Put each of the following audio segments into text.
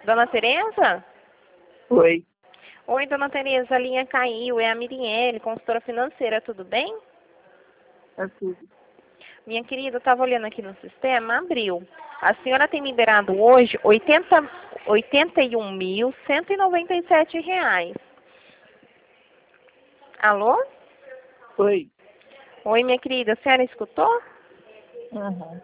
Dona Tereza? Oi, Oi, dona Tereza, a linha caiu. É a Mirielle, consultora financeira, tudo bem? é tudo. Minha querida, eu estava olhando aqui no sistema, abriu. A senhora tem liberado hoje R$ 81.197. Alô? Oi. Oi, minha querida, a senhora escutou? Uhum.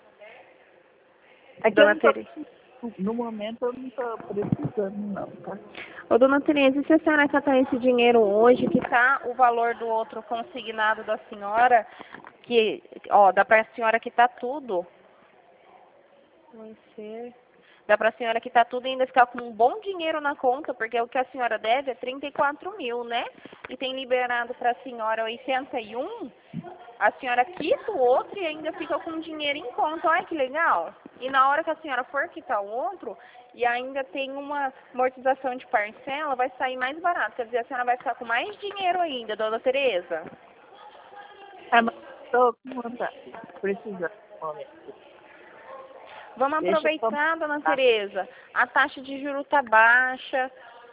É que eu Dona não tô, Tereza. no momento eu não tô precisando não, tá? Ô, dona Tereza, e se a senhora catar esse dinheiro hoje, que tá o valor do outro consignado da senhora, que, ó, dá pra senhora quitar tudo. Vai ser. Dá pra senhora quitar tudo e ainda ficar com um bom dinheiro na conta, porque o que a senhora deve é 34 mil, né? E tem liberado pra senhora 81, a senhora quita o outro e ainda fica com dinheiro em conta. Olha que legal. E na hora que a senhora for quitar o outro, e ainda tem uma amortização de parcela, vai sair mais barato. Quer dizer, a senhora vai ficar com mais dinheiro ainda, dona Tereza. Ah, mas tô com vontade, precisando no momento. Vamos Deixa eu aproveitar, dona comprar. Tereza. A taxa de juros tá baixa.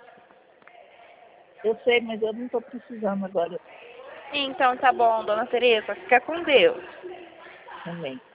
Eu sei, mas eu não tô precisando agora Então tá bom, dona Tereza. Fica com Deus. também.